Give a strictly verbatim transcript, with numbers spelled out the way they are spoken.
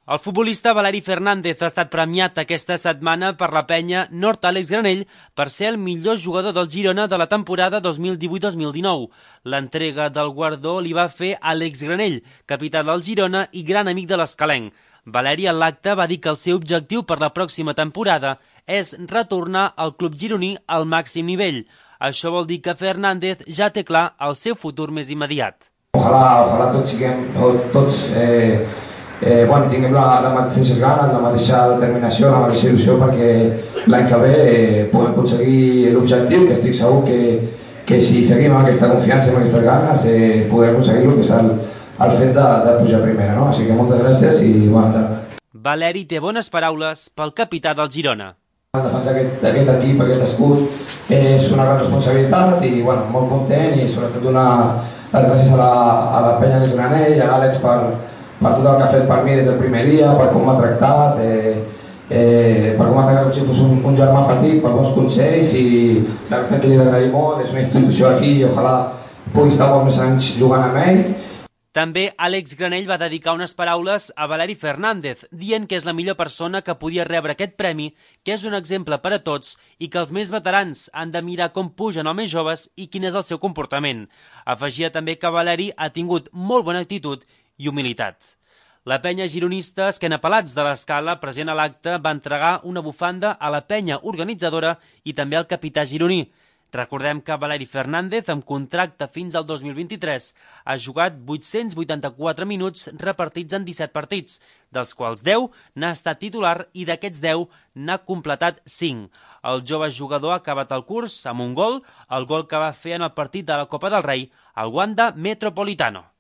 El futbolista Valeri Fernández ha estat premiat aquesta setmana per la penya Nord Àlex Granell per ser el millor jugador del Girona de la temporada dos mil divuit dos mil dinou. L'entrega del guardó li va fer Àlex Granell, capità del Girona i gran amic de l'Escalenc. Valeri en l'acte va dir que el seu objectiu per la pròxima temporada és retornar al club gironí al màxim nivell. Això vol dir que Fernández ja té clar el seu futur més immediat. Ojalà, ojalà tots siguem, tots eh, eh, bueno, tinguem la, la mateixa ganes, la mateixa determinació, la mateixa il·lusió perquè l'any que ve eh, puguem aconseguir l'objectiu, que estic segur que, que si seguim amb aquesta confiança i amb aquestes ganes eh, podrem aconseguir-lo, que és el, el fet de, de pujar primera, no? Així que moltes gràcies i bona tarda. Valeri té bones paraules pel capità del Girona. Defensar aquest, aquest equip, aquest escut, és una gran responsabilitat i bueno, molt content i sobretot una, les gràcies a la, a la penya Àlex Granell, a l'Àlex per, per tot el que ha fet per mi des del primer dia, per com m'ha tractat, eh, eh, per com m'ha tractat com si fos un, un germà petit, per bons consells i la veritat que li he d'agrair molt, és una institució aquí i ojalà pugui estar molts més anys jugant amb ell. També Àlex Granell va dedicar unes paraules a Valeri Fernández, dient que és la millor persona que podia rebre aquest premi, que és un exemple per a tots i que els més veterans han de mirar com pugen els més joves i quin és el seu comportament. Afegia també que Valeri ha tingut molt bona actitud i humilitat. La penya gironista Esquenapelats de l'Escala, present a l'acte, va entregar una bufanda a la penya organitzadora i també al capità gironí. Recordem que Valeri Fernández, amb contracte fins al dos mil vint-i-tres, ha jugat vuit-cents vuitanta-quatre minuts repartits en disset partits, dels quals deu n'ha estat titular i d'aquests deu n'ha completat cinc. El jove jugador ha acabat el curs amb un gol, el gol que va fer en el partit de la Copa del Rei al Wanda Metropolitano.